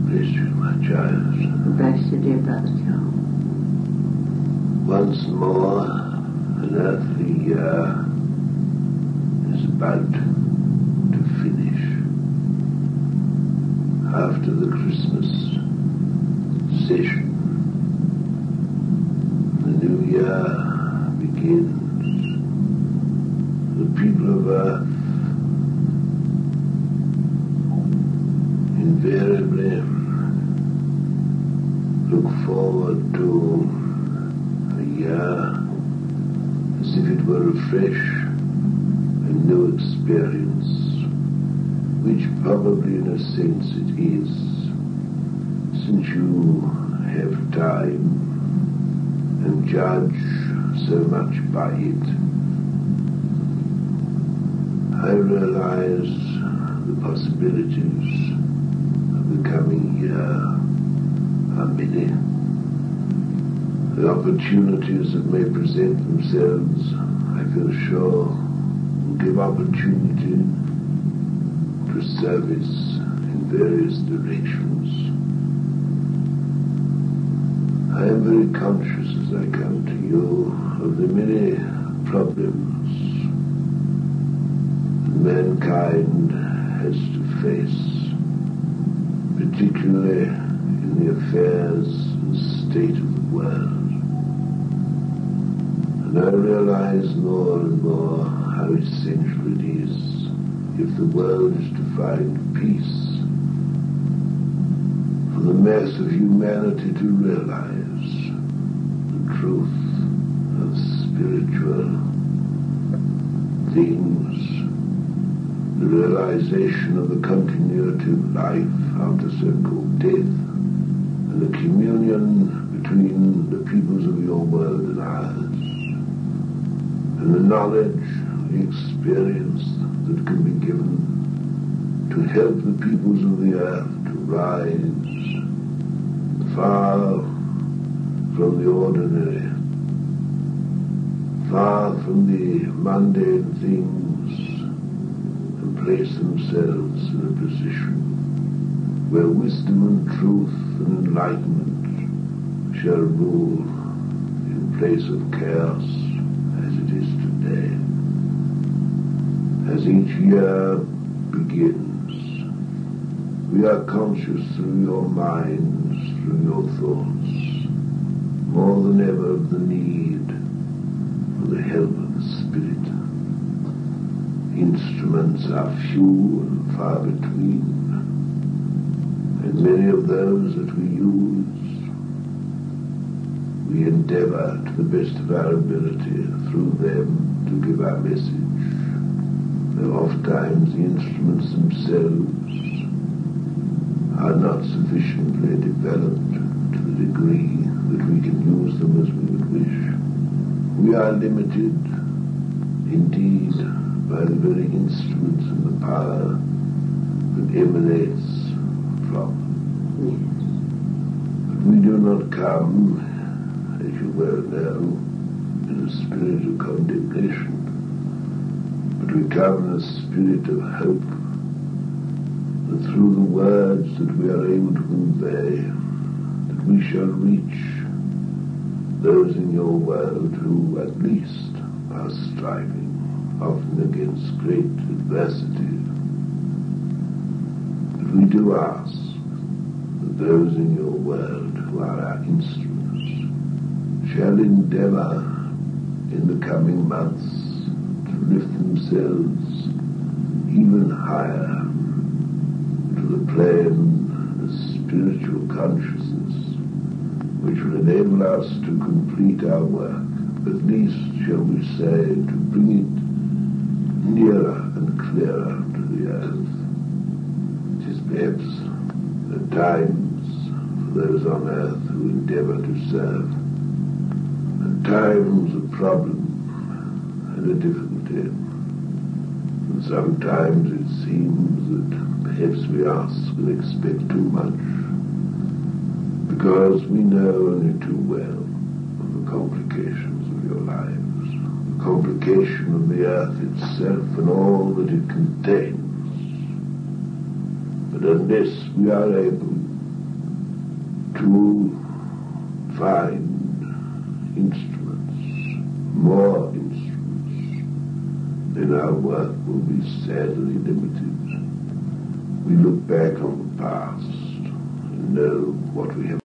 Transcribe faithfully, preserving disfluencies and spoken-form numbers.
Bless you, my child. Bless you, dear Brother Joe. Once more, an earthly year is about to finish. After the Christmas session, the new year begins. The people of Earth invariably look forward to a year as if it were a fresh and new experience, which probably in a sense it is, since you have time and judge so much by it. I realize the possibilities of the coming year are many. The opportunities that may present themselves, I feel sure, will give opportunity to service in various directions. I am very conscious as I come to you of the many problems that mankind has to face, particularly in the affairs and state of the world. And I realize more and more how essential it is, if the world is to find peace, for the mass of humanity to realize the truth of spiritual things, the realization of the continuity of life after so-called death, and the communion between the peoples of your world and ours, and the knowledge, the experience that can be given to help the peoples of the earth to rise far from the ordinary, far from the mundane things, and place themselves in a position where wisdom and truth and enlightenment shall rule in place of chaos as it is today. As each year begins, we are conscious through your minds, through your thoughts, more than ever of the need for the help of the Spirit. Instruments are few and far between, and many of those that we use, we endeavor to the best of our ability through them to give our message, though oft times the instruments themselves are not sufficiently developed to the degree that we can use them as we would wish. We are limited, indeed, by the very instruments and the power that emanates from them. But we do not come, as you well know, in a spirit of condemnation, but we come in a spirit of hope, that through the words that we are able to convey, that we shall reach those in your world who at least are striving, often against great adversity. But we do ask that those in your world who are our instruments shall endeavor in the coming months to lift themselves even higher to the plane of spiritual consciousness, which will enable us to complete our work, at least, shall we say, to bring it nearer and clearer to the earth. It is perhaps at times for those on earth who endeavor to serve, at times a problem and a difficulty, and sometimes it seems that perhaps we ask and expect too much, because we know only too well of the complications of your lives, the complication of the earth itself and all that it contains. But unless we are able to find instruments, more instruments, then our work will be sadly limited. We look back on the past and know what we have